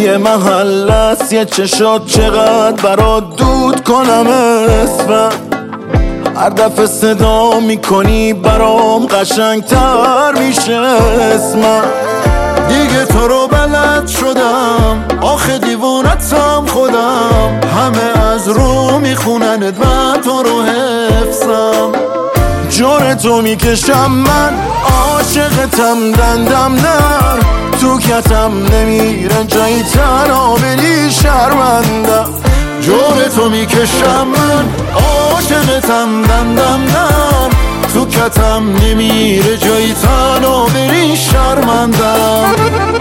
یه محل است، یه چشات چقدر برات دود کنم اسمم. هر دفعه صدا میکنی برام قشنگتر میشه اسمم. دیگه تو رو بلد شدم، آخه دیوونتم خودم. همه از رو میخونند من تو رو حفظم. جور تو میکشم من، عاشقتم دندم نر. تو کتم نمیره جایی تنها بری شرمندم. جور تو میکشم من، عاشقتم دندم نر. تو کتم نمیره جایی تنها بری شرمندم.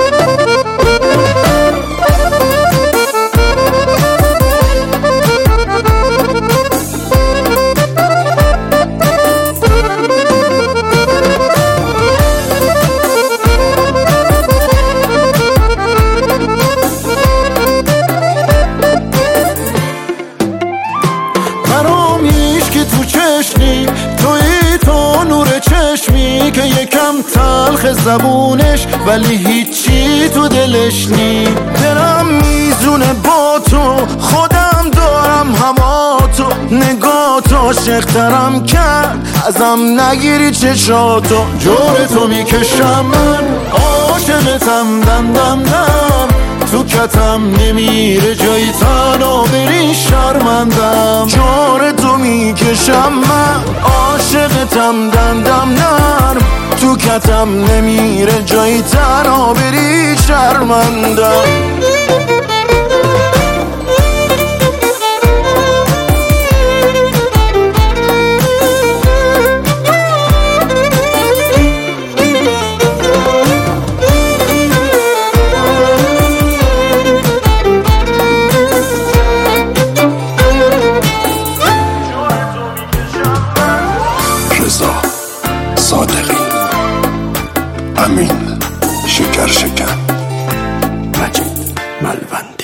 تو نور چشمی که یکم تلخ زبونش ولی هیچی تو دلش نی. دلم میزونه با تو، خودم دارم هوا تو. نگاه تو عاشق‌ترم کرد، ازم نگیری چشاتو. جور تو میکشم من، عاشقتم دندم نم. تو کتم نمیره جایی تنها بری شرمندم. جور تو میکشم من، عاشقتم دندم نرم. تو کتم نمیره جایی تنها بری شرمندم. صادقی، امین، شکر مجید ملوند.